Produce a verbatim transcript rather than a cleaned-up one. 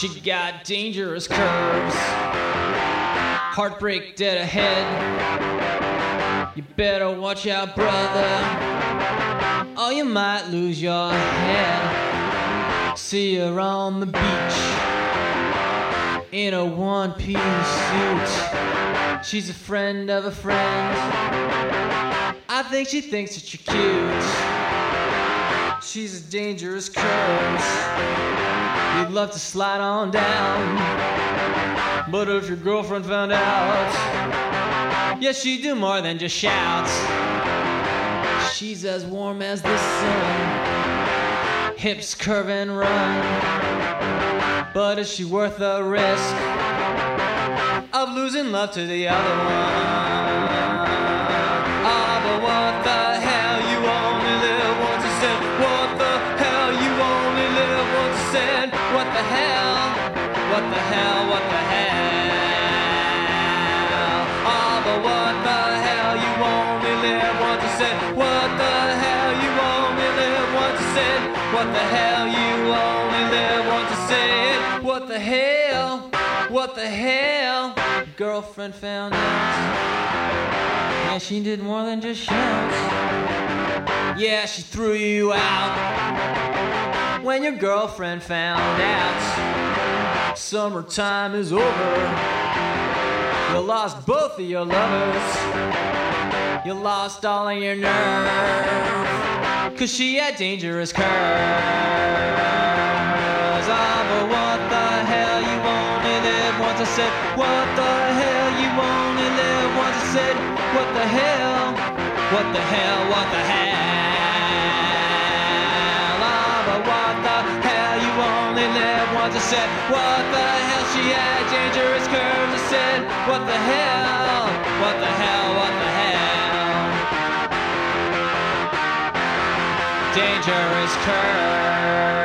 She got dangerous curves, heartbreak dead ahead. You better watch out, brother, or you might lose your head. See her on the beach in a one-piece suit. She's a friend of a friend. I think she thinks that you're cute. She's a dangerous curves. You'd love to slide on down, but if your girlfriend found out, yes, she'd do more than just shout. She's as warm as the sun, hips curve and run. But is she worth the risk of losing love to the other one? Ah, but what the hell, you only live once, I said. What the hell, you only live once, I said. What the hell, what the hell, what the hell? Ah, but what the hell, you only live once, I said. What the hell, you only live once, I said. What the hell, you only live once, I said. What the hell, what the hell? Girlfriend found out. Yeah, she did more than just shout. Yeah, she threw you out when your girlfriend found out. Summertime is over. You lost both of your lovers. You lost all of your nerve, 'cause she had dangerous curves. Ah, but what the hell, you only live once, I said. What the hell, you only live once, I said. What the hell, what the hell, what the hell? Ah, but what the hell, you only live once, I said. What the hell, she had dangerous curves, I said. What the hell, what the hell, what the hell? Dangerous curves.